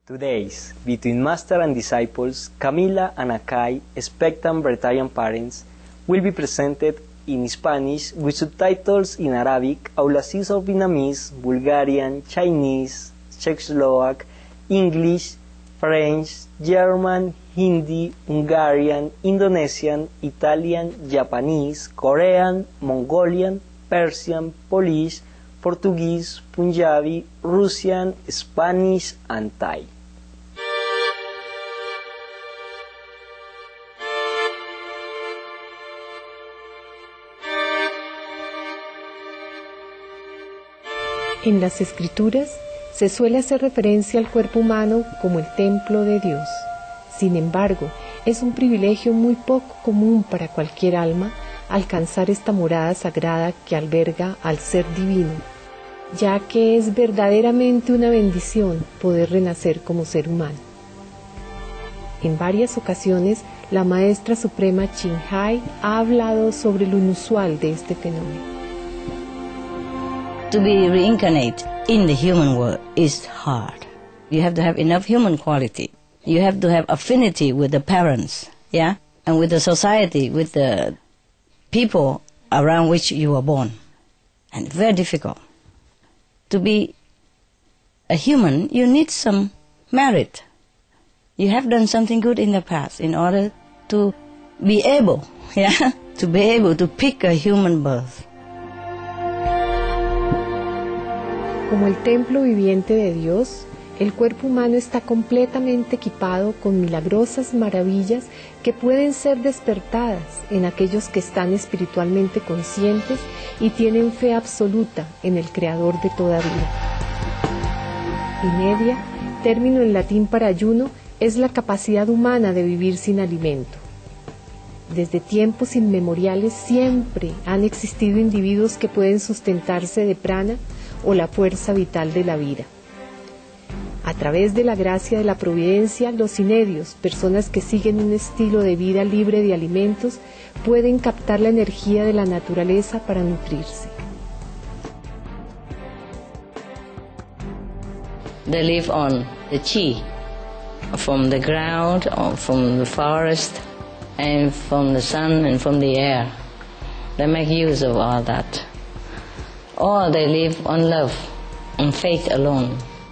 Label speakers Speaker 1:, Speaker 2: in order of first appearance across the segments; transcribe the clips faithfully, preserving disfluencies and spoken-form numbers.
Speaker 1: Today's Between Master and Disciples, Camila and Akai, expectant Breton parents, will be presented in Spanish with subtitles in Arabic, Aulasis of Vietnamese, Bulgarian, Chinese, Czechoslovak, English, French, German, Hindi, Hungarian, Indonesian, Italian, Japanese, Korean, Mongolian, Persian, Polish, Portuguese, Punjabi, Russian, Spanish, and Thai.
Speaker 2: En las Escrituras se suele hacer referencia al cuerpo humano como el templo de Dios. Sin embargo, es un privilegio muy poco común para cualquier alma alcanzar esta morada sagrada que alberga al Ser Divino, ya que es verdaderamente una bendición poder renacer como ser humano. En varias ocasiones, la Maestra Suprema Ching Hai ha hablado sobre lo inusual de este fenómeno.
Speaker 3: To be reincarnate in the human world is hard. You have to have enough human quality. You have to have affinity with the parents, yeah, and with the society, with the people around which you were born. And very difficult. To be a human, you need some merit. You have done something good in the past in order to be able, yeah, to be able to pick a human birth.
Speaker 2: Como el templo viviente de Dios, el cuerpo humano está completamente equipado con milagrosas maravillas que pueden ser despertadas en aquellos que están espiritualmente conscientes y tienen fe absoluta en el Creador de toda vida. Inedia, término en latín para ayuno, es la capacidad humana de vivir sin alimento. Desde tiempos inmemoriales siempre han existido individuos que pueden sustentarse de prana o la fuerza vital de la vida. A través de la gracia de la providencia, los inedios, personas que siguen un estilo de vida libre de alimentos, pueden captar la energía de la naturaleza para nutrirse.
Speaker 3: They live on the chi, from the ground, or from the forest, and from the sun and from the air. They make use of all that. Or they live on love and faith alone.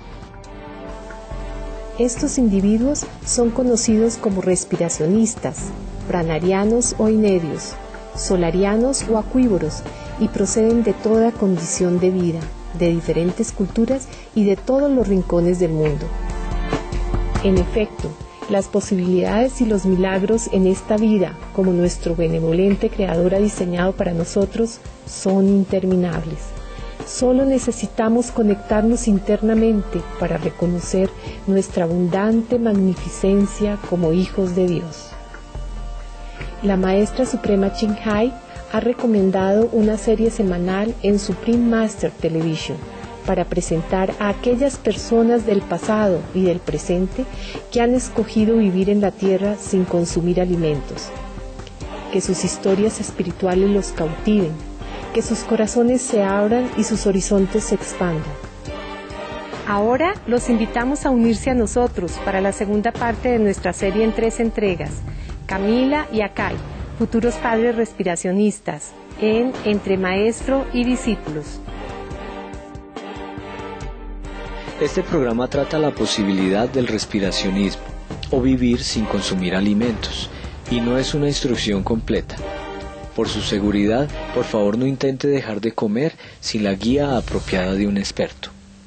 Speaker 2: Estos individuos son conocidos como respiracionistas, pranarianos o inedios, solarianos o acuívoros, y proceden de toda condición de vida, de diferentes culturas y de todos los rincones del mundo. En efecto, las posibilidades y los milagros en esta vida, como nuestro benevolente Creador ha diseñado para nosotros, son interminables. Solo necesitamos conectarnos internamente para reconocer nuestra abundante magnificencia como hijos de Dios. La Maestra Suprema Ching Hai ha recomendado una serie semanal en Supreme Master Television para presentar a aquellas personas del pasado y del presente que han escogido vivir en la tierra sin consumir alimentos. Que sus historias espirituales los cautiven, que sus corazones se abran y sus horizontes se expandan. Ahora los invitamos a unirse a nosotros para la segunda parte de nuestra serie en tres entregas, Camila y Akai, futuros padres respiracionistas, en Entre Maestro y Discípulos.
Speaker 4: Este programa trata la posibilidad del respiracionismo, o vivir sin consumir alimentos, y no es una instrucción completa. Por su seguridad, por favor no intente dejar de comer sin la guía apropiada de un experto.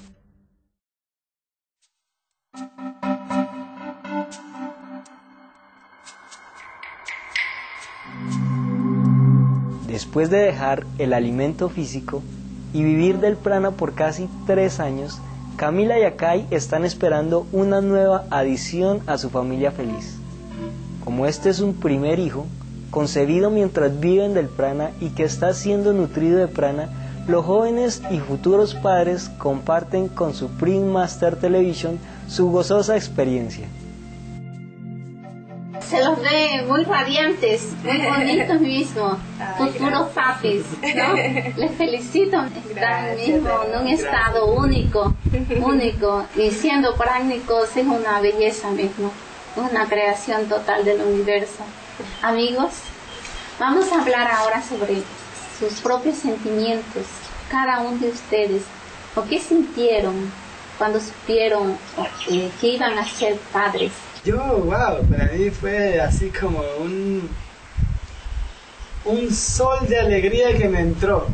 Speaker 1: Después de dejar el alimento físico y vivir del prana por casi tres años, Camila y Akai están esperando una nueva adición a su familia feliz. Como este es un primer hijo, concebido mientras viven del prana y que está siendo nutrido de prana, los jóvenes y futuros padres comparten con Supreme Master Television su gozosa experiencia.
Speaker 5: se los ve muy radiantes, muy bonitos mismo, futuros papis, ¿no? Les felicito, están mismo en un estado único, único, y siendo prácticos es una belleza mismo, una creación total del universo. Amigos, vamos a hablar ahora sobre sus propios sentimientos, cada uno de ustedes, o qué sintieron cuando supieron eh, que iban a ser padres.
Speaker 6: Yo, wow, para mí fue así como un, un sol de alegría que me entró.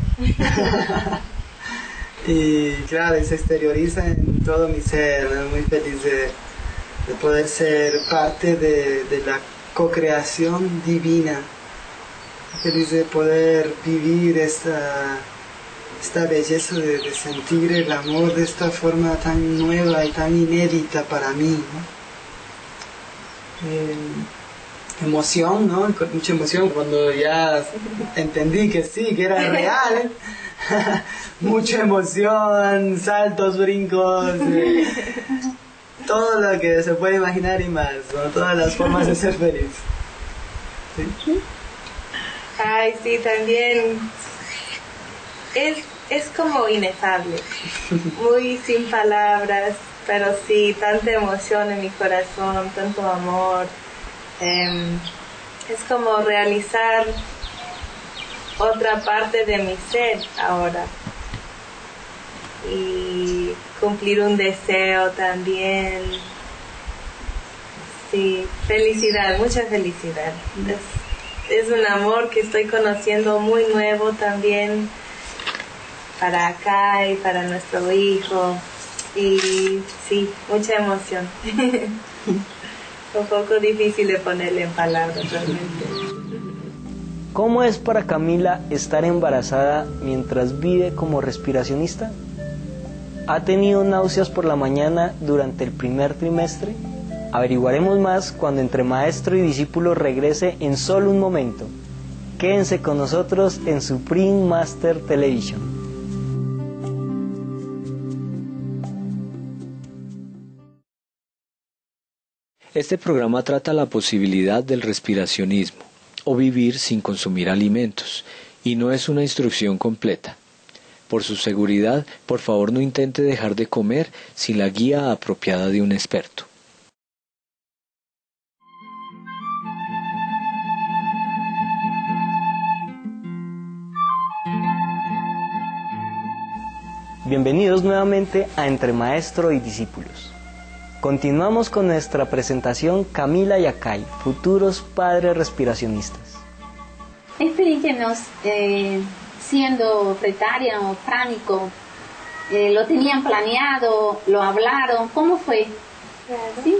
Speaker 6: Y claro, y se exterioriza en todo mi ser, ¿no? Muy feliz de, de poder ser parte de, de la co-creación divina. Feliz de poder vivir esta, esta belleza de, de sentir el amor de esta forma tan nueva y tan inédita para mí, ¿no? Eh, emoción, ¿no? Mucha emoción cuando ya entendí que sí, que era real. Mucha emoción, saltos, brincos, eh, todo lo que se puede imaginar y más, ¿no? Todas las formas de ser feliz. ¿Sí?
Speaker 7: Ay, sí, también es, es como inefable, muy sin palabras. Pero sí, tanta emoción en mi corazón, tanto amor. Eh, es como realizar otra parte de mi ser ahora. Y cumplir un deseo también. Sí, felicidad, mucha felicidad. Es, es un amor que estoy conociendo muy nuevo también para acá y para nuestro hijo. Y sí, mucha emoción. Un poco difícil de ponerle en palabras realmente.
Speaker 1: ¿Cómo es para Camila estar embarazada mientras vive como respiracionista? ¿Ha tenido náuseas por la mañana durante el primer trimestre? Averiguaremos más cuando Entre Maestro y Discípulo regrese en solo un momento. Quédense con nosotros en Supreme Master Television.
Speaker 4: Este programa trata la posibilidad del respiracionismo, o vivir sin consumir alimentos, y no es una instrucción completa. Por su seguridad, por favor no intente dejar de comer sin la guía apropiada de un experto.
Speaker 1: Bienvenidos nuevamente a Entre Maestro y Discípulos. Continuamos con nuestra presentación Camila y Akai, futuros padres respiracionistas.
Speaker 5: Explíquenos, eh, siendo pretaria o pránico, eh, ¿lo tenían planeado? ¿Lo hablaron? ¿Cómo fue?
Speaker 7: Claro.
Speaker 5: ¿Sí?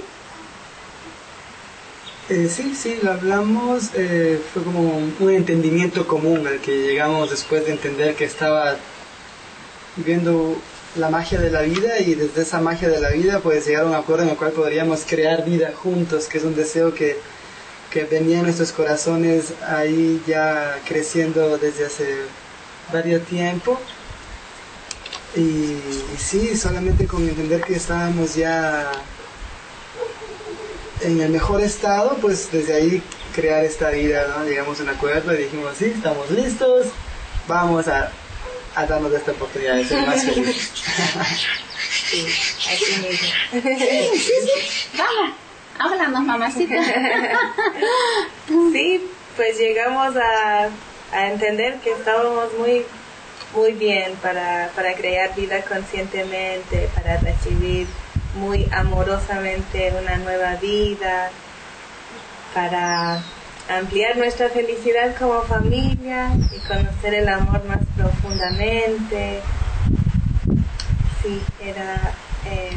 Speaker 6: Eh, sí, sí, lo hablamos, eh, fue como un entendimiento común al que llegamos después de entender que estaba viviendo la magia de la vida, y desde esa magia de la vida pues llegar a un acuerdo en el cual podríamos crear vida juntos, que es un deseo que, que venía en nuestros corazones ahí ya creciendo desde hace varios tiempo. Y, y sí, solamente con entender que estábamos ya en el mejor estado, pues desde ahí crear esta vida, ¿no? Llegamos a un acuerdo y dijimos, sí, estamos listos, vamos a a darnos esta oportunidad de ser más felices.
Speaker 7: Sí, aquí mismo.
Speaker 5: Sí, sí, sí. Vamos, háblanos, mamacita.
Speaker 7: Sí, pues llegamos a, a entender que estábamos muy, muy bien para, para crear vida conscientemente, para recibir muy amorosamente una nueva vida, para ampliar nuestra felicidad como familia y conocer el amor más profundamente. Sí, era eh,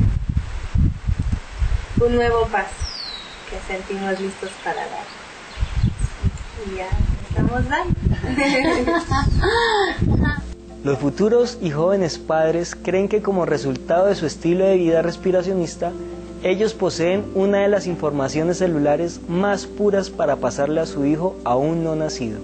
Speaker 7: un nuevo paso que sentimos listos para dar. Y ya estamos dando.
Speaker 1: Los futuros y jóvenes padres creen que como resultado de su estilo de vida respiracionista, ellos poseen una de las informaciones celulares más puras para pasarle a su hijo aún no nacido.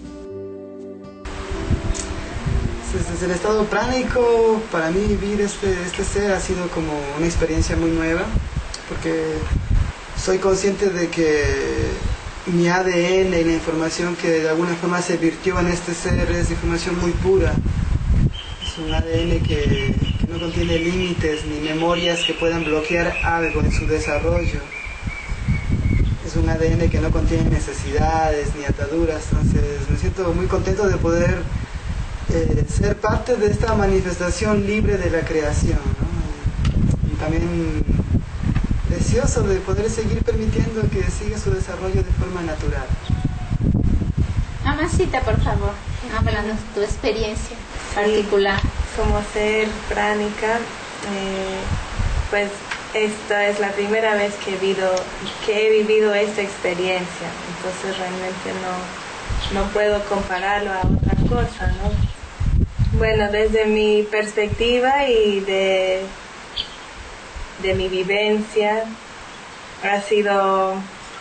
Speaker 6: Desde el estado pránico, para mí vivir este, este ser ha sido como una experiencia muy nueva, porque soy consciente de que mi A D N y la información que de alguna forma se virtió en este ser es información muy pura. Es un A D N que, que no contiene límites ni memorias que puedan bloquear algo en su desarrollo. Es un A D N que no contiene necesidades ni ataduras. Entonces me siento muy contento de poder eh, ser parte de esta manifestación libre de la creación, ¿no? Y también deseoso de poder seguir permitiendo que siga su desarrollo de forma natural.
Speaker 5: Mamacita, por favor, háblanos tu experiencia particular.
Speaker 7: Sí, como ser pránica, eh, pues esta es la primera vez que he, vivido, que he vivido esta experiencia, entonces realmente no, no puedo compararlo a otra cosa, ¿no? Bueno, desde mi perspectiva y de, de mi vivencia, ha sido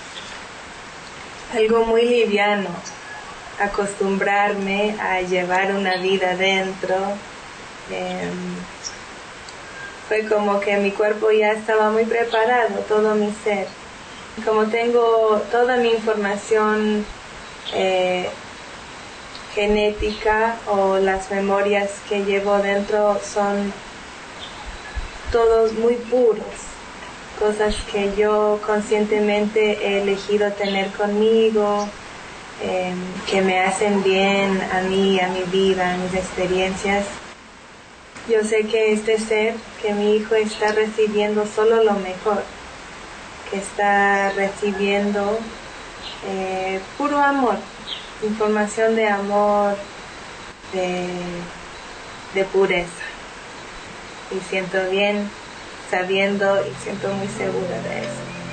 Speaker 7: algo muy liviano acostumbrarme a llevar una vida dentro. Eh, fue como que mi cuerpo ya estaba muy preparado, todo mi ser. Como tengo toda mi información eh, genética o las memorias que llevo dentro son todos muy puros, cosas que yo conscientemente he elegido tener conmigo, eh, que me hacen bien a mí, a mi vida, a mis experiencias. Yo sé que este ser, que mi hijo está recibiendo solo lo mejor, que está recibiendo eh, puro amor, información de amor, de, de pureza. Y siento bien sabiendo y siento muy segura de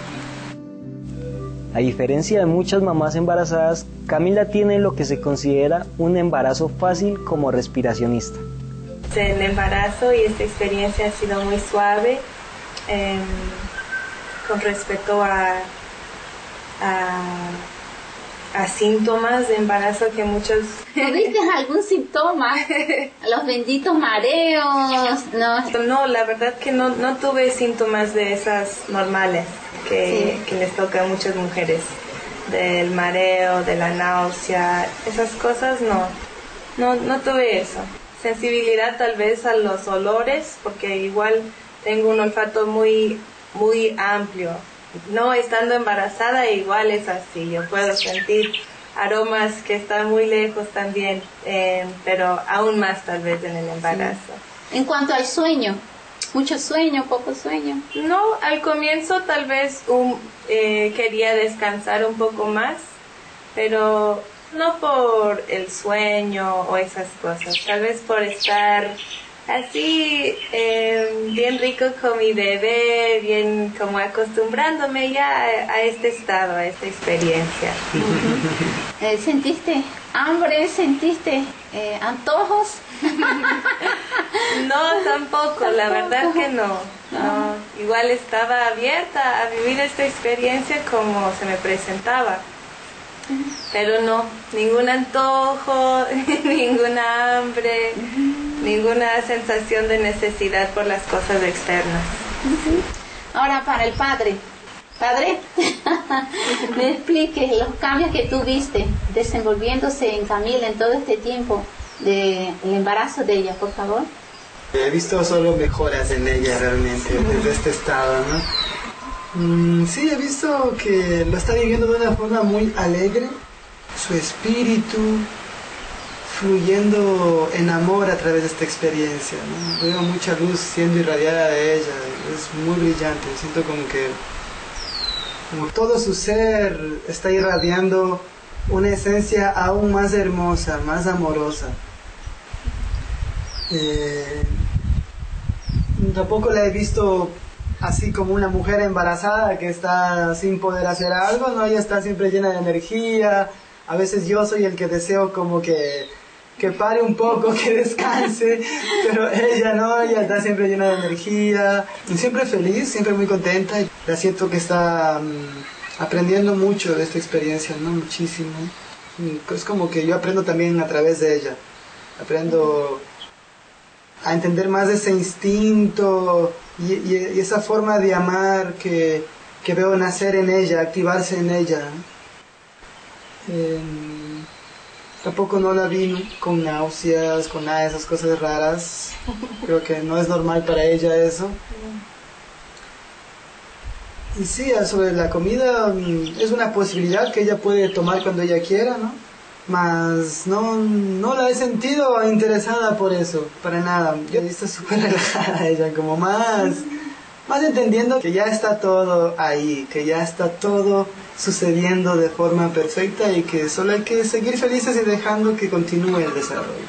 Speaker 7: eso.
Speaker 1: A diferencia de muchas mamás embarazadas, Camila tiene lo que se considera un embarazo fácil como respiracionista.
Speaker 7: El embarazo y esta experiencia ha sido muy suave eh, con respecto a, a, a síntomas de embarazo que muchos...
Speaker 5: ¿Tuviste algún síntoma? Los benditos mareos, ¿no?
Speaker 7: No, la verdad que no, no tuve síntomas de esas normales que, sí. que les toca a muchas mujeres, del mareo, de la náusea, esas cosas no, no, no tuve eso. Sensibilidad tal vez a los olores, porque igual tengo un olfato muy, muy amplio. No estando embarazada igual es así, yo puedo sentir aromas que están muy lejos también, eh, pero aún más tal vez en el embarazo.
Speaker 5: Sí. En cuanto al sueño, ¿mucho sueño, poco sueño?
Speaker 7: No, al comienzo tal vez un, eh, quería descansar un poco más, pero no por el sueño o esas cosas, tal vez por estar así eh, bien rico con mi bebé, bien como acostumbrándome ya a, a este estado, a esta experiencia.
Speaker 5: Uh-huh. eh, ¿Sentiste hambre? ¿Sentiste eh, antojos?
Speaker 7: No, tampoco, ¿Tampoco? La verdad que no, no. Igual estaba abierta a vivir esta experiencia como se me presentaba. Pero no, ningún antojo, ninguna hambre, uh-huh. ninguna sensación de necesidad por las cosas externas.
Speaker 5: Uh-huh. Ahora para el padre. Padre, me explique los cambios que tú viste desenvolviéndose en Camila en todo este tiempo del embarazo de ella, por favor.
Speaker 6: He visto solo mejoras en ella realmente, uh-huh. desde este estado, ¿no? Mm, sí, he visto que lo está viviendo de una forma muy alegre, su espíritu fluyendo en amor a través de esta experiencia, ¿no? Veo mucha luz siendo irradiada de ella, es muy brillante, siento como que como todo su ser está irradiando una esencia aún más hermosa, más amorosa. Eh, tampoco la he visto así como una mujer embarazada que está sin poder hacer algo, ¿no? Ella está siempre llena de energía. A veces yo soy el que deseo como que, que pare un poco, que descanse, pero ella no, ella está siempre llena de energía, y siempre feliz, siempre muy contenta. La siento que está um, aprendiendo mucho de esta experiencia, ¿no? Muchísimo. Es como que yo aprendo también a través de ella. Aprendo a entender más ese instinto y, y, y esa forma de amar que, que veo nacer en ella, activarse en ella. Eh, tampoco no la vi con náuseas, con nada de esas cosas raras. Creo que no es normal para ella eso. Y sí, sobre la comida, es una posibilidad que ella puede tomar cuando ella quiera, ¿no? Mas no, no la he sentido interesada por eso, para nada. Yo he visto súper relajada ella, como más, más entendiendo que ya está todo ahí, que ya está todo sucediendo de forma perfecta y que solo hay que seguir felices y dejando que continúe el desarrollo.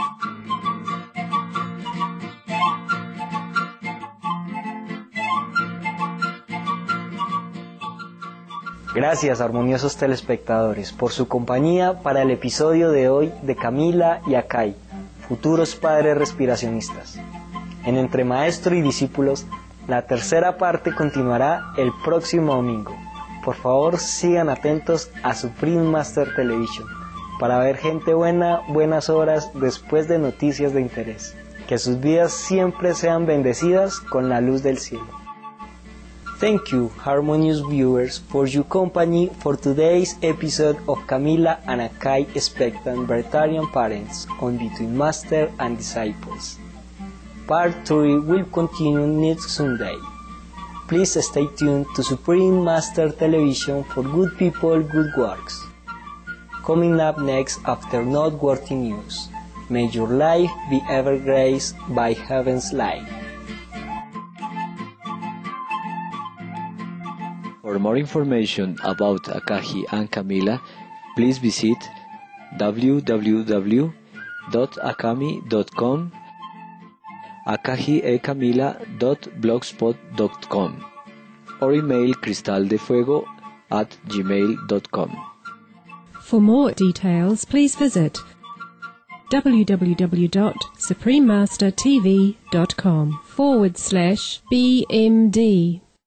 Speaker 1: Gracias, armoniosos telespectadores, por su compañía para el episodio de hoy de Camila y Akai, futuros padres respiracionistas. En Entre Maestro y Discípulos, la tercera parte continuará el próximo domingo. Por favor, sigan atentos a Supreme Master Television para ver gente buena, buenas obras después de noticias de interés. Que sus vidas siempre sean bendecidas con la luz del cielo. Thank you, harmonious viewers, for your company for today's episode of Camila and Akai Expectant Vegetarian Parents on Between Master and Disciples. Part three will continue next Sunday. Please stay tuned to Supreme Master Television for good people, good works. Coming up next after noteworthy news, may your life be ever graced by heaven's light.
Speaker 4: For more information about Akahi and Camila, please visit w w w dot akami dot com, akahi e camila dot blogspot dot com, or email cristaldefuego at gmail dot com.
Speaker 8: For more details, please visit w w w dot supreme master t v dot com forward slash B M D.